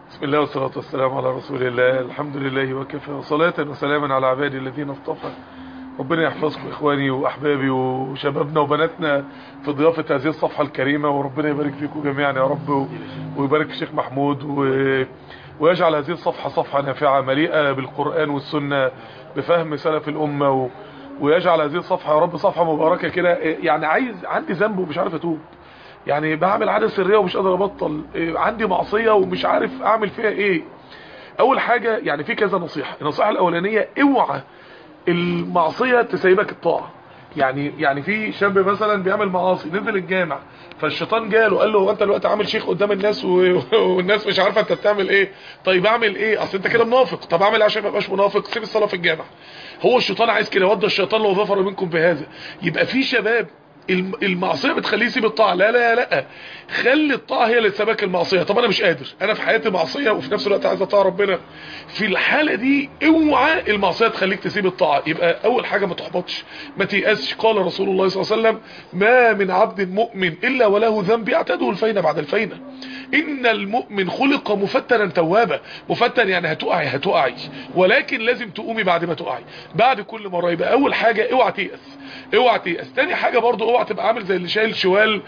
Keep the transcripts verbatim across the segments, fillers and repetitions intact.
بسم الله والصلاة والسلام على رسول الله. الحمد لله وكفى، وصلاة وسلاما على عبادي الذين اصطفى. ربنا يحفظكم إخواني وأحبابي وشبابنا وبناتنا في ضيافة هذه الصفحة الكريمة، وربنا يبارك فيكم جميعا يا رب، ويبارك في الشيخ محمود، و... ويجعل هذه الصفحة صفحة نافعة مليئة بالقرآن والسنة بفهم سلف الأمة، و... ويجعل هذه الصفحة يا رب صفحة مباركة كده. يعني عايز عندي ذنب ومش عارف أتوب، يعني بعمل عادة سرية ومش قادر ابطل، عندي معصية ومش عارف اعمل فيها ايه. اول حاجة يعني في كذا نصيحة. النصيحة الاولانية اوعى المعصية تسيبك الطاعة. يعني يعني في شاب مثلا بيعمل معاصي، نزل الجامع فالشيطان جاله قال له هو انت دلوقتي عامل شيخ قدام الناس و... والناس مش عارفه انت بتعمل ايه. طيب اعمل ايه؟ اصل انت كده منافق. طب اعمل ايه عشان ما ابقاش منافق؟ سيب الصلاه في الجامع. هو الشيطان عايز كده، ودى الشيطان لو ظفر منكم بهذا. يبقى في شباب المعصيه بتخليه يسيب الطاعه. لا لا لا، خلي الطاعه هي اللي تسبك المعصيه. طب انا مش قادر، انا في حياتي معصيه وفي نفس الوقت عايز اطاع ربنا. في الحاله دي اوعى المعصيه تخليك تسيب الطاعه. يبقى اول حاجه ما تحبطش، ما تيأسش. قال رسول الله صلى الله عليه وسلم: ما من عبد مؤمن الا وله ذنب يعتاده الفينه بعد الفينه. ان المؤمن خلق مفتنا توابا. مفتن يعني هتقعي هتقعي ولكن لازم تقومي بعد ما تقعي، بعد كل مره. يبقى اول حاجه اوعى تيأس، اوعى تيأس. تاني حاجه برضو اوعى تبقى عامل زي اللي شايل شوال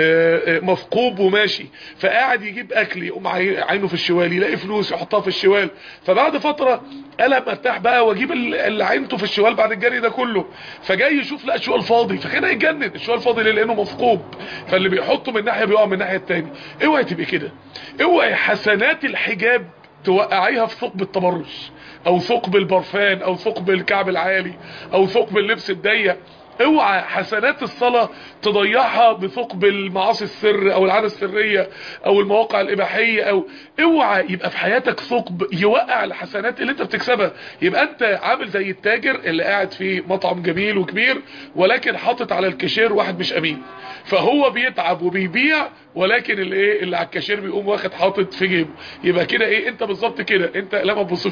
مثقوب وماشي، فقاعد يجيب اكل يقوم عينه في الشوال، يلاقي فلوس يحطها في الشوال، فبعد فتره انا مرتاح بقى واجيب اللي عينته في الشوال بعد الجري ده كله، فجاي يشوف لا الشوال فاضي، فكان هيتجنن. الشوال فاضي ليه؟ لانه مثقوب، فاللي بيحطه من ناحيه بيقع من الناحيه الثانيه. اوعي تبقى كده. اوعي حسنات الحجاب توقعيها في ثقب التبرج، او ثقب البرفان، او ثقب الكعب العالي، او ثقب اللبس الضيق. اوعى حسنات الصلاة تضيعها بثقب المعاصي السر او العادة السرية او المواقع الاباحية. او اوعى يبقى في حياتك ثقب يوقع الحسنات اللي انت بتكسبها. يبقى انت عامل زي التاجر اللي قاعد في مطعم جميل وكبير ولكن حاطط على الكاشير واحد مش امين، فهو بيتعب وبيبيع ولكن الايه اللي على الكاشير بيقوم واخد حاطط في جيبه. يبقى كده ايه؟ انت بالظبط كده. انت لا ما تبصش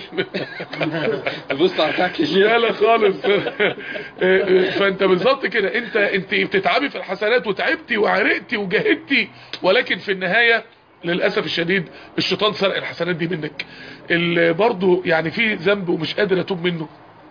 بص على الكاشير لا لا خالص. فانت بالظبط كده. انت انت بتتعبي في الحسنات وتعبتي وعرقتي وجاهدتي، ولكن في النهايه للاسف الشديد الشيطان سرق الحسنات دي منك. اللي برضو يعني في ذنب ومش قادر اتوب منه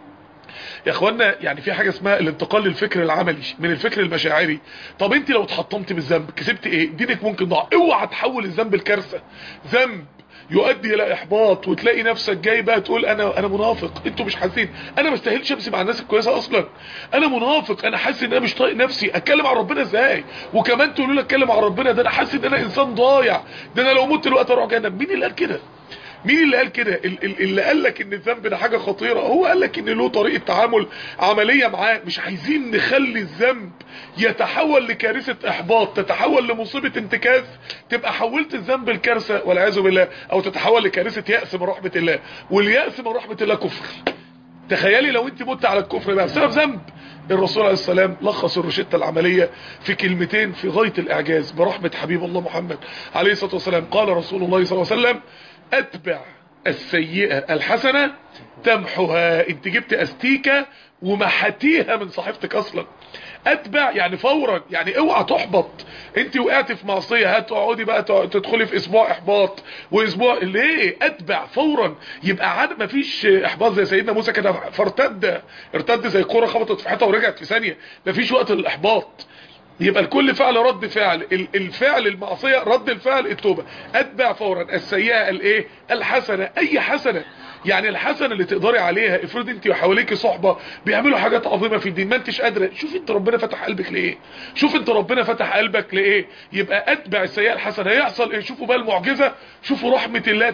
يا اخوانا، يعني في حاجه اسمها الانتقال للفكر العملي من الفكر المشاعري. طب انت لو اتحطمت بالذنب كسبت ايه؟ دينك ممكن ضاع. اوعى تحول الذنب لكارثه. ذنب يؤدي الى احباط وتلاقي نفسك جاي بقى تقول انا انا منافق، انتوا مش حاسين انا ما استاهلش امشي مع الناس الكويسه اصلا، انا منافق، انا حاسس ان انا مش طايق نفسي، اتكلم عن ربنا ازاي؟ وكمان تقولوا لي اتكلم عن ربنا، ده انا حاسس ان انا انسان ضايع، ده انا لو مت دلوقتي اروح جهنم. مين اللي قال كده؟ مين اللي قال كده؟ اللي قال لك ان الذنب ده حاجه خطيره هو قال لك ان له طريقه تعامل عمليه معاه. مش عايزين نخلي الذنب يتحول لكارثه احباط، تتحول لمصيبه انتكاس، تبقى حولت الذنب لكارثه والعياذ بالله، او تتحول لكارثه يأس من رحمه الله، واليأس من رحمه الله كفر. تخيلي لو انت مت على الكفر بقى بسبب ذنب. الرسول عليه السلام لخص الروشته العمليه في كلمتين في غايه الاعجاز برحمه حبيب الله محمد عليه الصلاه والسلام. قال رسول الله صلى الله عليه وسلم: اتبع السيئة الحسنة تمحها. انت جبت استيكة ومحتيها من صحيفتك اصلا. اتبع يعني فورا، يعني اوعى تحبط. انت وقعت في معصية هتقعدي بقى تدخلي في اسبوع احباط واسبوع ليه؟ اتبع فورا. يبقى عاد مفيش احباط زي سيدنا موسى كده فارتد، ارتد زي كرة خبطت في حيطة ورجعت في ثانية. مفيش وقت للاحباط. يبقى الكل فعل رد فعل، الفعل المعصية رد الفعل التوبة. اتبع فورا السيئة الايه؟ الحسنة. اي حسنة يعني الحسنة اللي تقدري عليها. افرض انت وحواليك صحبة بيعملوا حاجات عظيمة في الدين ما انتش قادرة، شوف انت ربنا فتح قلبك لايه، شوف انت ربنا فتح قلبك لايه. يبقى اتبع السيئة الحسنة. هيحصل ايه؟ شوفوا بقى المعجزة، شوفوا رحمة الله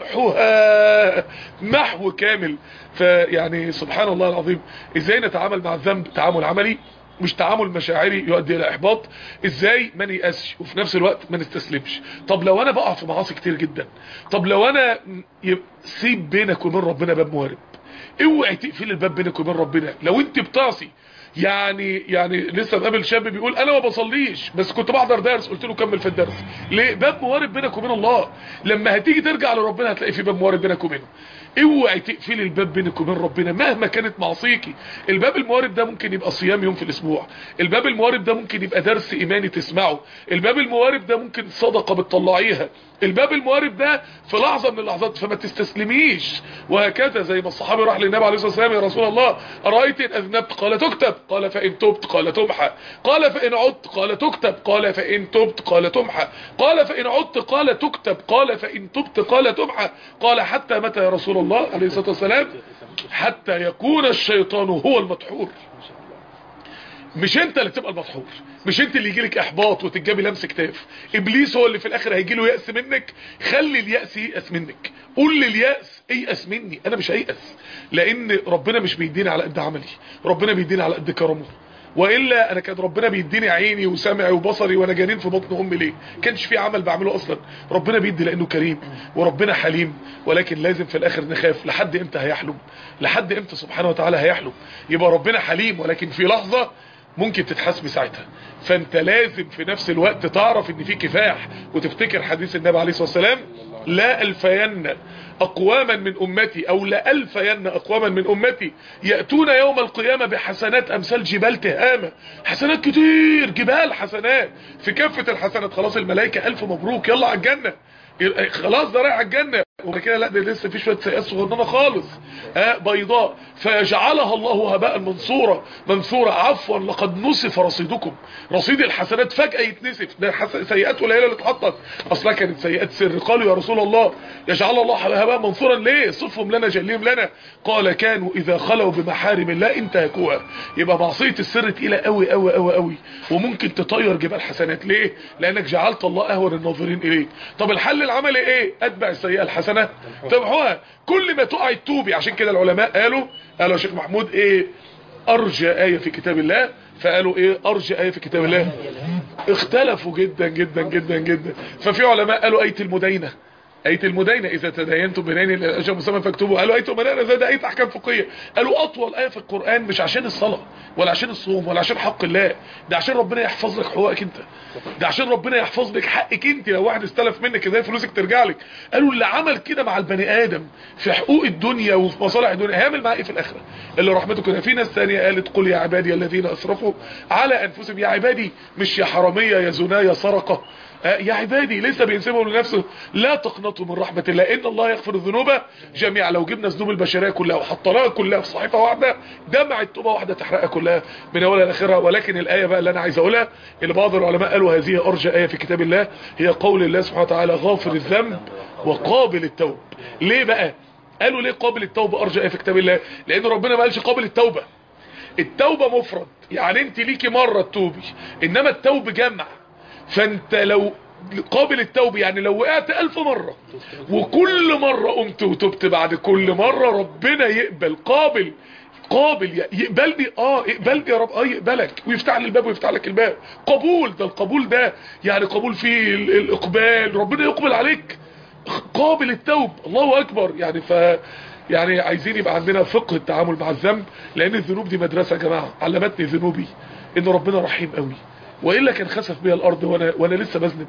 تمحوها محو كامل. فيعني سبحان الله العظيم. ازاي نتعامل مع الذنب تعامل عملي مش تعامل مشاعري يؤدي الى احباط؟ ازاي ما نيأسش وفي نفس الوقت ما نستسلمش؟ طب لو انا بقع في معاصي كتير جدا، طب لو انا سيب بينك وبين ربنا باب موارب. اوعي تقفل الباب بينك وبين ربنا. لو انت بتعصي يعني يعني لسه مقابل شاب بيقول انا ما بصليش بس كنت بحضر درس، قلت له كمل في الدرس. ليه؟ باب موارب بينك وبين الله. لما هتيجي ترجع لربنا هتلاقي في باب موارب بينك وبينه. اوعي تقفلي الباب بينك وبين ربنا مهما كانت معصيكي. الباب الموارب ده ممكن يبقى صيام يوم في الاسبوع، الباب الموارب ده ممكن يبقى درس ايماني تسمعه، الباب الموارب ده ممكن صدقه بتطلعيها، الباب الموارب ده في لحظه من اللحظات. فما تستسلميش. وهكذا زي ما الصحابي راح للنبي عليه الصلاه والسلام: يا رسول الله ارايت ان اذنبت؟ قال تكتب. قال فان تبت؟ قال تمحى. قال فان عدت؟ قال تكتب. قال فان تبت؟ قال تمحى. قال فان عدت؟ قال تكتب. قال فان تبت؟ قال تمحى. قال حتى متى يا رسول الله عليه الصلاه والسلام؟ حتى يكون الشيطان هو المدحور. مش انت اللي تبقى المدحور، مش انت اللي يجيلك احباط وتتجابي لمس كتاف. ابليس هو اللي في الاخر هيجيله يأس منك. خلي اليأس ييأس منك، قول لليأس ايأس مني، انا مش هيأس. لان ربنا مش بيديني على قد عملي، ربنا بيديني على قد كرمه. والا انا كان ربنا بيديني عيني وسمعي وبصري وانا جنين في بطن امي. ليه؟ كانش في عمل بعمله اصلا. ربنا بيدي لانه كريم وربنا حليم. ولكن لازم في الاخر نخاف لحد امتى هيحلم، لحد امتى سبحانه وتعالى هيحلم. يبقى ربنا حليم ولكن في لحظة ممكن تتحاسبي ساعتها. فانت لازم في نفس الوقت تعرف ان في كفاح، وتفتكر حديث النبي عليه الصلاة والسلام: لا الفين اقواما من امتي، او لا الفين اقواما من امتي يأتون يوم القيامة بحسنات امثال جبال تهامة. حسنات كتير، جبال حسنات في كافة الحسنات. خلاص الملائكة الف مبروك يلا على الجنة، خلاص ده رايح على الجنة. وبعد كده لا، ده لسه في شويه سيئات صغننه خالص ها بيضاء فيجعلها الله هباء منصورا منثورا. عفوا لقد نصف رصيدكم. رصيد الحسنات فجأة يتنسف. ده سيئات قليله اللي اتحطت، اصلا كانت سيئات سر. قالوا يا رسول الله يجعل الله هباء منصورا ليه؟ صفهم لنا جليهم لنا. قال كانوا اذا خلوا بمحارم الله انتهكوها. يبقى معصيه السر تقيله قوي قوي قوي قوي، وممكن تطير جبال حسنات. ليه؟ لانك جعلت الله اهون الناظرين اليك. طب الحل العملي ايه؟ اتبع السيئه الحسنه تمحوها. كل ما تقعي تتوبي. عشان كده العلماء قالوا قالوا يا شيخ محمود ايه ارجى آية في كتاب الله؟ فقالوا ايه ارجى آية في كتاب الله؟ اختلفوا جدا جدا جدا جدا. ففي علماء قالوا آية المدينة. آية المدينة إذا تداينتم بدين إلى الأجل مسمى فاكتبوا. قالوا آية المدينة زي ده آية أحكام فقهية. قالوا أطول آية في القرآن مش عشان الصلاة ولا عشان الصوم ولا عشان حق الله، ده عشان ربنا يحفظ لك حقوقك أنت، ده عشان ربنا يحفظ لك حقك أنت. لو واحد استلف منك ازاي فلوسك ترجع لك؟ قالوا اللي عمل كده مع البني آدم في حقوق الدنيا وفي مصالح الدنيا هيعمل معاه إيه في الآخرة؟ اللي رحمته كده. في ناس ثانيه قالت قل يا عبادي الذين أسرفوا على أنفسهم. يا عبادي مش يا حرامية يا زنا يا سرقة، يا عبادي لسه بينسبهم لنفسه. لا تقنطوا من رحمة الله ان الله يغفر الذنوب جميعا. لو جبنا الذنوب البشرية كلها وحطيناها كلها في صحيفة واحدة، دمعة توبة واحدة تحرقها كلها من اولها لاخرها. ولكن الآية بقى اللي انا عايز اقولها، اللي بعض العلماء قالوا هذه ارجى آية في كتاب الله، هي قول الله سبحانه وتعالى غافر الذنب وقابل التوب. ليه بقى قالوا ليه قابل التوبة ارجى آية في كتاب الله؟ لان ربنا ما قالش قابل التوبة. التوبة مفرد، يعني انت ليكي مرة تتوبي، انما التوب جمع. فانت لو قابل التوب يعني لو وقعت الف مرة وكل مرة قمت وتبت بعد كل مرة ربنا يقبل. قابل قابل يقبلني، اه اقبلني يا رب، اه يقبلك ويفتح لي الباب ويفتح لك الباب. قبول، ده القبول ده يعني قبول فيه الاقبال، ربنا يقبل عليك. قابل التوب، الله اكبر. يعني ف يعني عايزين يبقى عندنا فقه التعامل مع الذنب، لان الذنوب دي مدرسة يا جماعة. علمتني ذنوبي ان ربنا رحيم قوي، والا كان خسف بيا الارض وانا وانا لسه بذنب.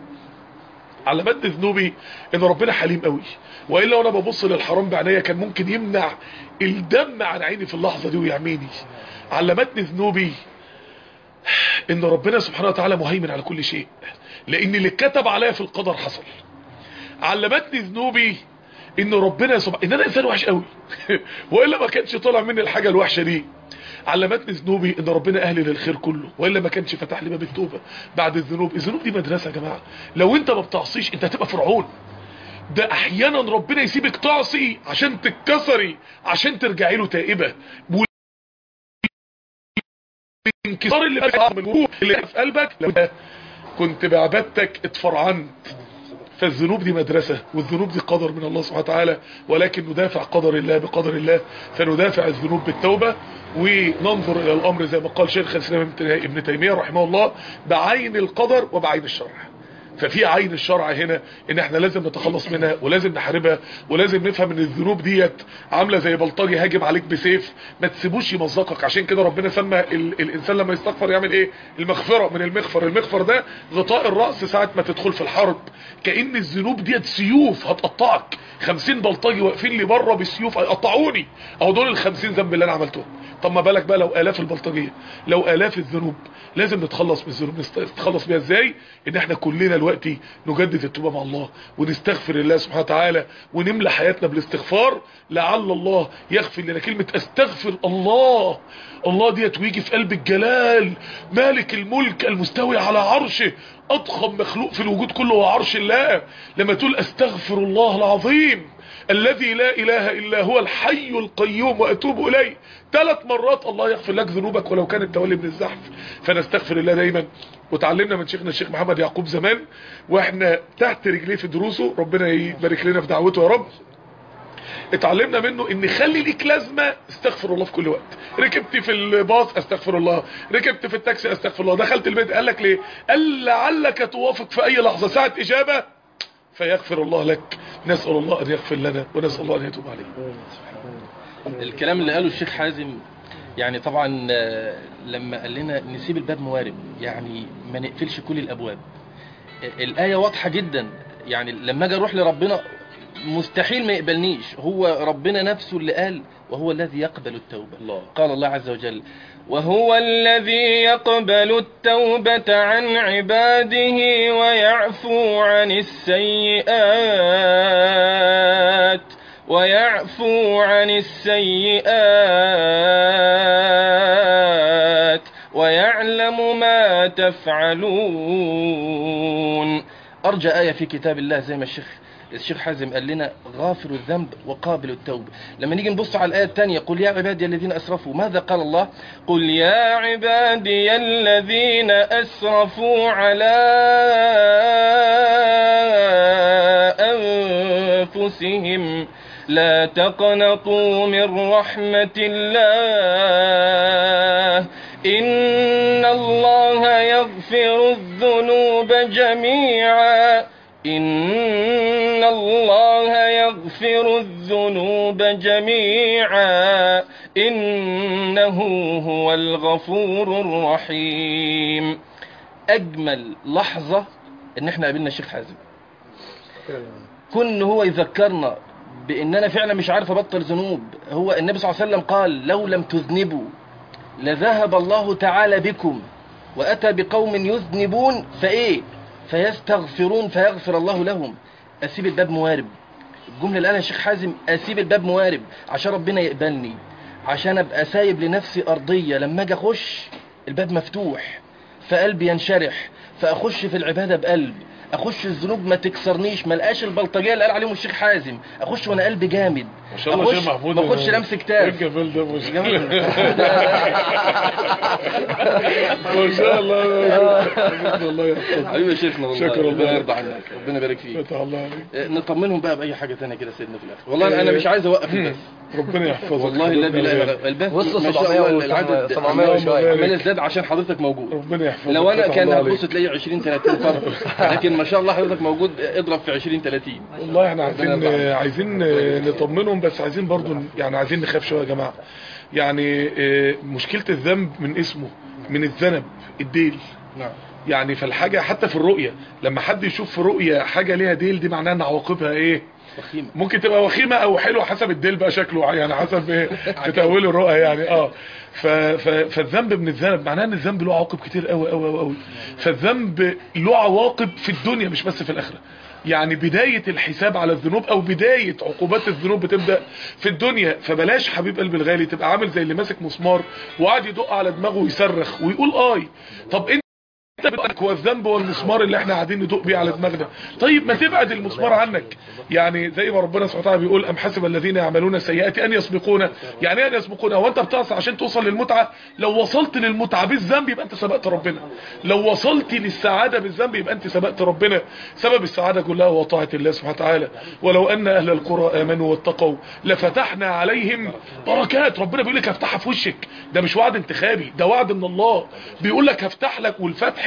علمتني ذنوبي ان ربنا حليم قوي، والا وانا ببص للحرام بعينيا كان ممكن يمنع الدم عن عيني في اللحظه دي ويعميني. علمتني ذنوبي ان ربنا سبحانه وتعالى مهيمن على كل شيء، لان اللي اتكتب عليا في القدر حصل. علمتني ذنوبي ان ربنا سبحانه ان انا انسان وحش قوي والا ما كانش طالع مني الحاجه الوحشه دي. علمتني ذنوبي ان ربنا اهلي للخير كله، والا ما كانش فتح لي باب التوبه بعد الذنوب. الذنوب دي مدرسه يا جماعه. لو انت ما بتعصيش انت هتبقى فرعون. ده احيانا ربنا يسيبك تعصي عشان تتكسري، عشان ترجعي له تائبه. والانكسار اللي في قلبك لو كنت بعبادتك اتفرعنت. فالذنوب دي مدرسة، والذنوب دي قدر من الله سبحانه وتعالى، ولكن ندافع قدر الله بقدر الله. فندافع الذنوب بالتوبة، وننظر الى الامر زي ما قال شيخ الاسلام ابن تيمية رحمه الله بعين القدر وبعين الشرع. ففي عين الشرع هنا ان احنا لازم نتخلص منها ولازم نحاربها، ولازم نفهم ان الذنوب ديت عامله زي بلطجي هاجم عليك بسيف، ما تسيبوش يمزقك. عشان كده ربنا سمى ال الانسان لما يستغفر يعمل ايه؟ المغفره من المغفر. المغفر ده غطاء الراس ساعه ما تدخل في الحرب، كأن الذنوب ديت سيوف هتقطعك. خمسين بلطجي واقفين لي بره بسيوف هيقطعوني، اهو دول الخمسين ذنب اللي انا عملتهم. طب ما بالك بقى لو الاف البلطجيه، لو الاف الذنوب. لازم نتخلص من الذنوب. نتخلص بيها ازاي؟ ان احنا كلنا دلوقتي نجدد التوبه مع الله ونستغفر الله سبحانه وتعالى ونملى حياتنا بالاستغفار، لعل الله يغفر لنا. كلمه استغفر الله، الله ديت ويجي في قلب الجلال، مالك الملك المستوي على عرشه، اضخم مخلوق في الوجود كله هو عرش الله. لما تقول استغفر الله العظيم الذي لا اله الا هو الحي القيوم واتوب اليه ثلاث مرات، الله يغفر لك ذنوبك ولو كانت تولي من الزحف. فنستغفر الله دايما. وتعلمنا من شيخنا الشيخ محمد يعقوب زمان واحنا تحت رجليه في دروسه، ربنا يبارك لنا في دعوته يا رب، اتعلمنا منه ان خلي ليك لازمه استغفر الله في كل وقت. ركبت في الباص استغفر الله، ركبت في التاكسي استغفر الله، دخلت البيت قال لك ليه؟ قال لعلك توافق في اي لحظه ساعه اجابه فيغفر الله لك. نسال الله ان يغفر لنا ونسال الله ان يتوب علينا. الكلام اللي قاله الشيخ حازم يعني طبعا لما قال لنا نسيب الباب موارب، يعني ما نقفلش كل الابواب. الايه واضحه جدا، يعني لما اجي اروح لربنا مستحيل ما يقبلنيش، هو ربنا نفسه اللي قال وهو الذي يقبل التوبة. الله. قال الله عز وجل وهو الذي يقبل التوبة عن عباده ويعفو عن السيئات ويعفو عن السيئات ويعلم ما تفعلون. أرجى آية في كتاب الله زي ما الشيخ الشيخ حازم قال لنا غافر الذنب وقابل التوبة. لما نيجي نبص على الآية الثانية قل يا عبادي الذين أسرفوا، ماذا قال الله؟ قل يا عبادي الذين أسرفوا على أنفسهم لا تقنطوا من رحمة الله إن الله يغفر الذنوب جميعا إن الله يغفر الذنوب جميعا إنه هو الغفور الرحيم. أجمل لحظة إن إحنا قابلنا الشيخ حازم، كن هو يذكرنا بإن أنا فعلا مش عارف أبطل ذنوب. هو النبي صلى الله عليه وسلم قال لو لم تذنبوا لذهب الله تعالى بكم وأتى بقوم يذنبون فإيه فيستغفرون فيغفر الله لهم. أسيب الباب موارب، الجملة اللي قالها الشيخ حازم أسيب الباب موارب عشان ربنا يقبلني، عشان أبقى سايب لنفسي أرضية لما أجي أخش الباب مفتوح فقلبي ينشرح، فأخش في العبادة بقلب، أخش الذنوب ما تكسرنيش، ما لقاش البلطجية اللي قال عليهم الشيخ حازم، أخش وأنا قلبي جامد، ما شاء الله شيخ محمود، ما أخش لمس كتاب. الجمال ده مش جميل ما شاء الله الله يحفظك حبيبي يا شيخنا، والله شكرا ربنا الله يرضى عنك، ربنا يبارك فيك. فتح الله عليك. نطمنهم بقى بأي حاجة ثانيه كده سيدنا في الآخر. والله أنا مش عايز أوقف البث، ربنا يحفظك والله الذي لا إله إلا البث وصل ما شاء الله سبعمية العدد وشوية عمال يزداد عشان حضرتك موجود. ربنا يحفظك. لو أنا فتح كان الله هتبص عليك. تلاقي عشرين ثلاثين فرد، لكن ما شاء الله حضرتك موجود، اضرب في عشرين ثلاثين. والله احنا ربنا عايزين يرضى عنك. عايزين نطمنهم، بس عايزين برضو يعني عايزين نخاف شويه يا جماعه. يعني اه، مشكله الذنب من اسمه، من الذنب الديل. نعم. يعني فالحاجه حتى في الرؤيه لما حد يشوف في رؤيه حاجه ليها ديل، دي معناها ان عواقبها ايه؟ وخيمة. ممكن تبقى وخيمه او حلوه حسب الديل بقى شكله، يعني حسب ايه في تأويل الرؤى يعني. اه ف... ف... فالذنب من الذنب معناه ان الذنب له عواقب كتير قوي قوي قوي. فالذنب له عواقب في الدنيا مش بس في الاخره. يعني بداية الحساب على الذنوب او بداية عقوبات الذنوب بتبدأ في الدنيا. فبلاش حبيب قلبي الغالي تبقى عامل زي اللي ماسك مسمار وقاعد يدق على دماغه ويصرخ ويقول اي. طب انت هو الذنب والمسمار اللي احنا قاعدين ندق بيه على دماغنا، طيب ما تبعد المسمار عنك. يعني زي ما ربنا سبحانه وتعالى بيقول ام حسب الذين يعملون السيئات ان يسبقونا. يعني ايه ان يسبقونا؟ هو انت بتعصي عشان توصل للمتعه؟ لو وصلت للمتعه بالذنب يبقى انت سبقت ربنا، لو وصلت للسعاده بالذنب يبقى انت سبقت ربنا. سبب السعاده كلها هو طاعه الله سبحانه وتعالى. ولو ان اهل القرى امنوا واتقوا لفتحنا عليهم بركات. ربنا بيقول لك هفتحها في وشك، ده مش وعد انتخابي، ده وعد من الله. بيقول لك هفتح لك، والفتح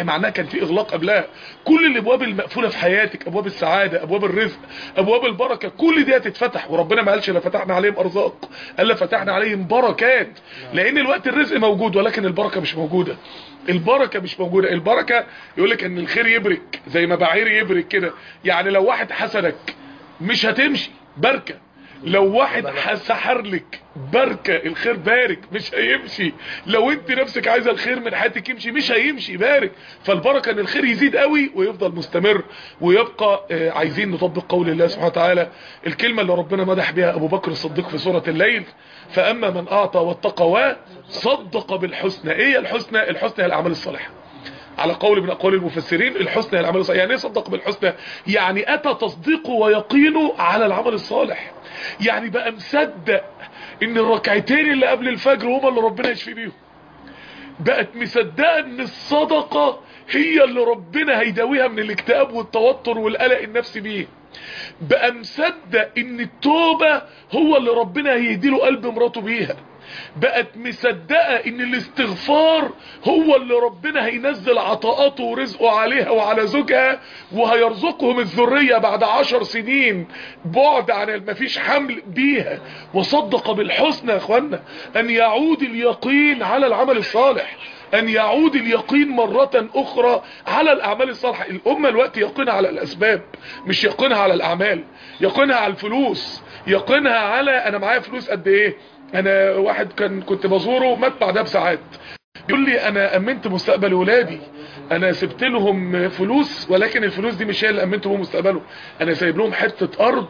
معناها كان في اغلاق قبلها. كل الابواب المقفوله في حياتك، ابواب السعاده، ابواب الرزق، ابواب البركه، كل دي هتتفتح. وربنا ما قالش لا فتحنا عليهم ارزاق، قال لا فتحنا عليهم بركات. لان الوقت الرزق موجود ولكن البركه مش موجوده. البركه مش موجوده. البركه يقول لك ان الخير يبرك زي ما بعير يبرك كده. يعني لو واحد حسدك مش هتمشي بركه، لو واحد سحر لك بركة الخير بارك مش هيمشي، لو انت نفسك عايزة الخير من حياتك يمشي مش هيمشي بارك. فالبركة ان الخير يزيد قوي ويفضل مستمر ويبقى. آه عايزين نطبق قول الله سبحانه وتعالى، الكلمة اللي ربنا مدح بها ابو بكر الصديق في سورة الليل، فاما من اعطى واتقى وصدق بالحسنى. ايه الحسنى؟ الحسنى هي الاعمال الصالحة على قول من اقوال المفسرين. الحسنى هي العمل الصالح. يعني ايه صدق بالحسنى؟ يعني اتى تصديقه ويقينه على العمل الصالح. يعني بقى مصدق ان الركعتين اللي قبل الفجر هما اللي ربنا يشفي بيهم، بقت مصدقه ان الصدقه هي اللي ربنا هيداويها من الاكتئاب والتوتر والقلق النفسي بيه، بقى مصدق ان التوبه هو اللي ربنا هيهديله قلب مراته بيها، بقت مصدقه ان الاستغفار هو اللي ربنا هينزل عطاءاته ورزقه عليها وعلى زوجها وهيرزقهم الذريه بعد عشر سنين بعد عن مفيش حمل بيها. وصدق بالحسنى يا اخوانا، ان يعود اليقين على العمل الصالح، ان يعود اليقين مرة اخرى على الاعمال الصالحة. الامة الوقت يقينها على الاسباب مش يقينها على الاعمال، يقينها على الفلوس، يقينها على انا معايا فلوس قد ايه. انا واحد كان كنت بزوره مات بعدها بساعات يقول لي انا امنت مستقبل ولادي، انا سبت لهم فلوس ولكن الفلوس دي مش هي اللي امنت بهم مستقبله، انا سايب لهم حتة ارض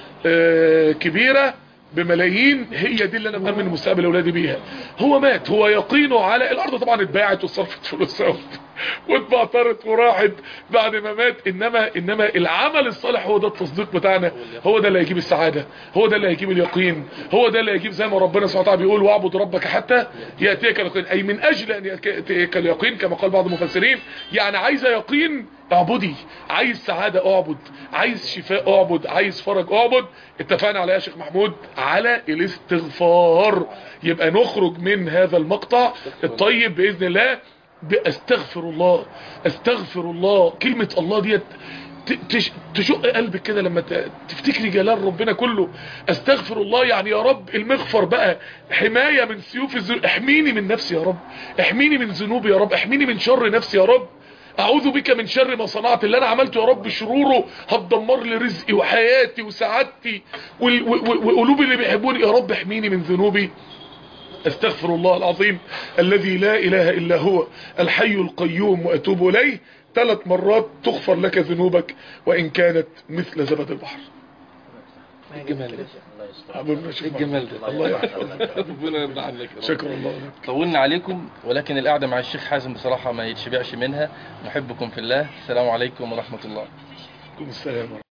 آه كبيرة بملايين هي دي اللي انا مأمن مستقبل اولادي بيها. هو مات هو يقينه على الارض، طبعا اتباعت وصرفت فلوسها واتبعترت وراحت بعد ما مات. انما انما العمل الصالح هو ده التصديق بتاعنا، هو ده اللي هيجيب السعاده، هو ده اللي هيجيب اليقين، هو ده اللي هيجيب زي ما ربنا سبحانه وتعالى بيقول واعبد ربك حتى ياتيك اليقين، اي من اجل ان ياتيك اليقين كما قال بعض المفسرين. يعني عايزه يقين اعبدي، عايز سعاده اعبد، عايز شفاء اعبد، عايز فرج اعبد. اتفقنا على يا شيخ محمود على الاستغفار. يبقى نخرج من هذا المقطع الطيب باذن الله باستغفر الله. استغفر الله، كلمة الله ديت تشق قلبك كده لما تفتكري جلال ربنا كله. استغفر الله يعني يا رب المغفر بقى، حماية من سيوف الذنوب، احميني من نفسي يا رب، احميني من ذنوبي يا رب، احميني من شر نفسي يا رب، اعوذ بك من شر ما صنعت، اللي انا عملته يا رب شروره هتدمر لي رزقي وحياتي وسعادتي وقلوبي اللي بيحبوني، يا رب احميني من ذنوبي. استغفر الله العظيم الذي لا اله الا هو الحي القيوم واتوب اليه ثلاث مرات تغفر لك ذنوبك وان كانت مثل زبد البحر. الجمال ده الجمال ده الله يحفظك ربنا يرضى عنك. شكرا الله. طولنا عليكم ولكن القعده مع الشيخ حازم بصراحه ما يتشبعش منها. نحبكم في الله. السلام عليكم ورحمه الله. السلام.